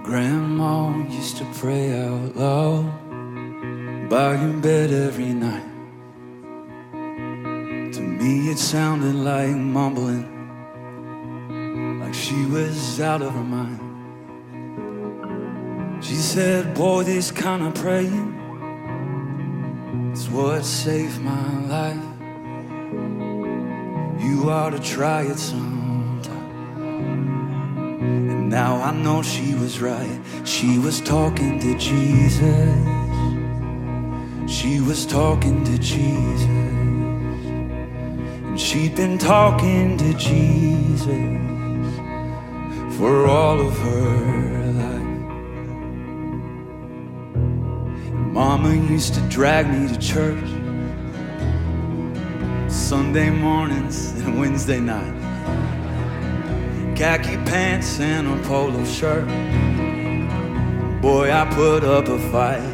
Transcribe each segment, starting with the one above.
Grandma used to pray out loud by your bed every night. To me it sounded like mumbling, like she was out of her mind. She said, boy, this kind of praying is what saved my life. You ought to try it sometime. And now I know she was right. She was talking to Jesus. She was talking to Jesus. And she'd been talking to Jesus for all of her life. Mama used to drag me to church Sunday mornings and Wednesday night. Khaki pants and a polo shirt. Boy, I put up a fight.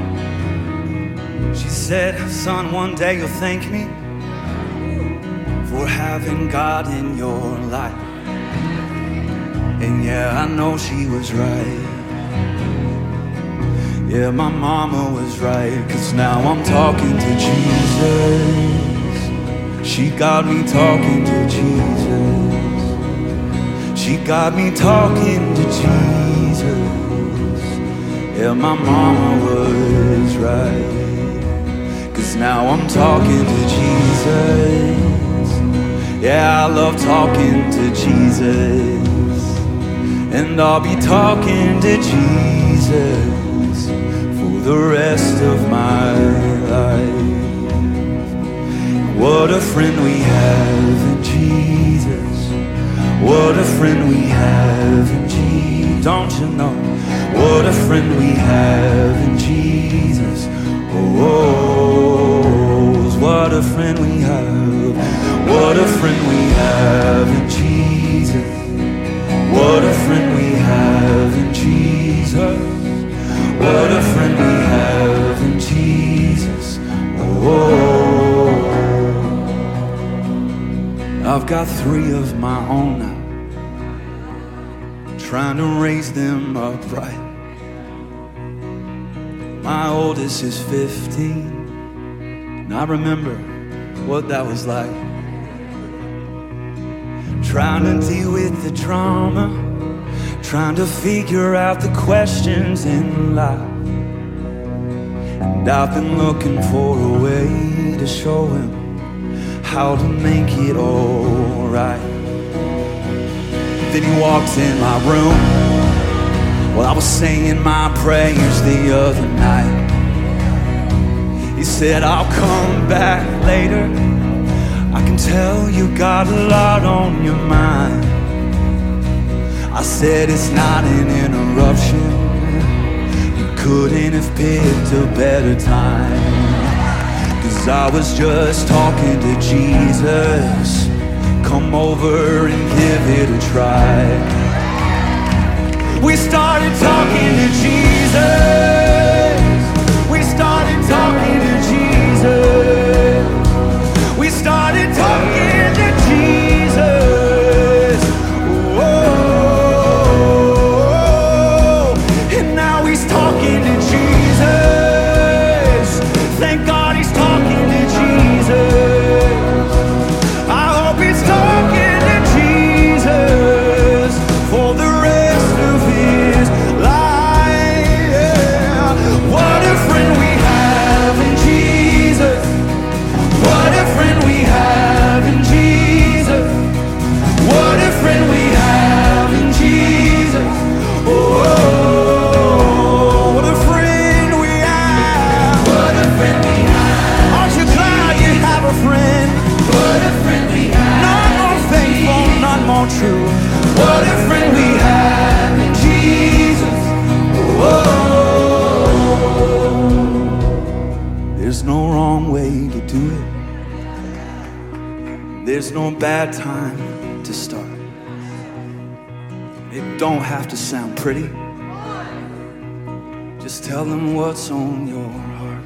She said, son, one day you'll thank me for having God in your life. And yeah, I know she was right. Yeah, my mama was right, 'cause now I'm talking to Jesus. She got me talking to Jesus. She got me talking to Jesus. Yeah, my mama was right, 'cause now I'm talking to Jesus. Yeah, I love talking to Jesus. And I'll be talking to Jesus for the rest of my life. What a friend we have in Jesus. What a friend we have in Jesus. Don't you know? What a friend we have in Jesus. Oh, what a friend we have. What a friend we have in Jesus. What a friend we have in Jesus. What a friend we have in Jesus. Oh, I've got 3 of my own now, trying to raise them upright. My oldest is 15, and I remember what that was like. Trying to deal with the drama, trying to figure out the questions in life. And I've been looking for a way to show him how to make it all right. Then he walked in my room while I was saying my prayers the other night. He said, I'll come back later. I can tell you got a lot on your mind. I said, it's not an interruption. You couldn't have picked a better time. 'Cause I was just talking to Jesus. Come over and give it a try. We started talking to Jesus. We started talking to Jesus. We started talking to Jesus. Oh, and now he's talking to Jesus. Thank God he's talking to Jesus. I hope he's talking to Jesus for the rest of his life. Yeah. What a friend we have in Jesus. What a friend we have in Jesus. What a friend we have in Jesus. Oh, what a friend we have. What a friend we have. Aren't you glad you have a friend? What a friend we have. None more faithful, none more true. What a friend we have in Jesus. Oh, there's no wrong way to do it. There's no bad time to start. It don't have to sound pretty. Just tell them what's on your heart.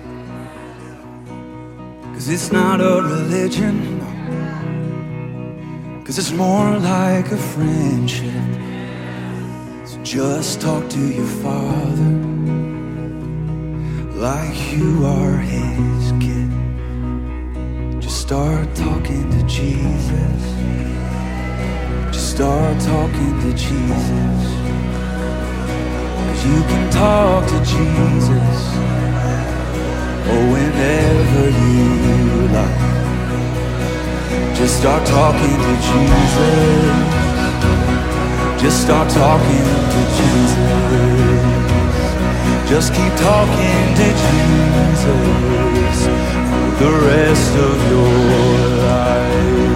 'Cause it's not a religion, no. 'Cause it's more like a friendship. So Just talk to your Father like you are His kid. Just start talking to Jesus. Just start talking to Jesus. 'Cause you can talk to Jesus whenever you like. Just start talking to Jesus. Just start talking to Jesus. Just keep talking to Jesus for the rest of your life.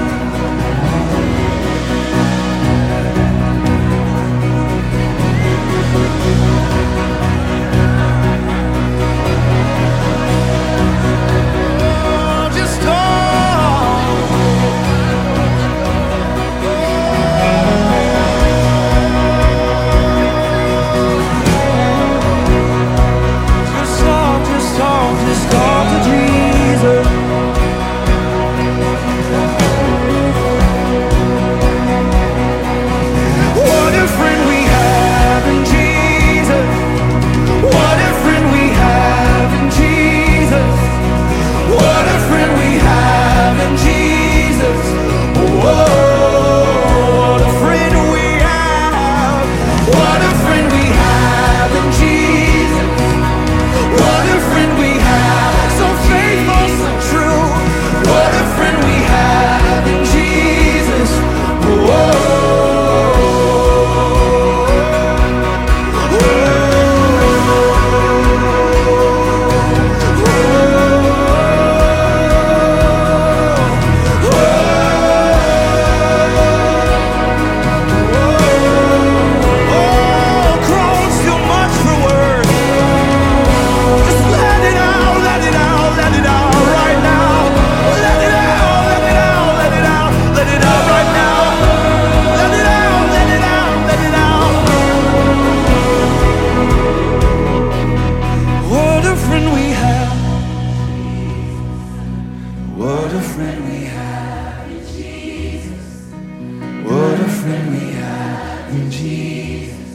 What a friend we have in Jesus. What a friend we have in Jesus.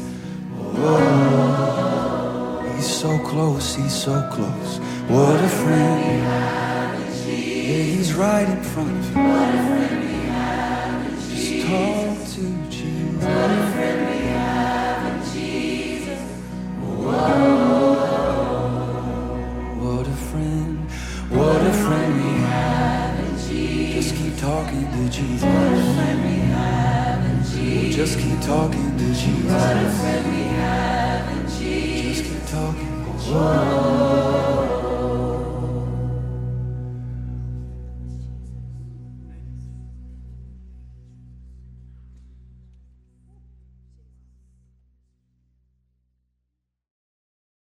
Oh, He's so close, He's so close. What a friend we have in Jesus. Yeah, He's right in front of you. What a friend we have in Jesus. Just talk to Jesus. What a friend we have in Jesus. What a friend. What a friend we have in Jesus. Just keep talking to Jesus. What a friend we have in Jesus. Just keep talking to Jesus. What a friend we have in Jesus. Just keep talking. Whoa.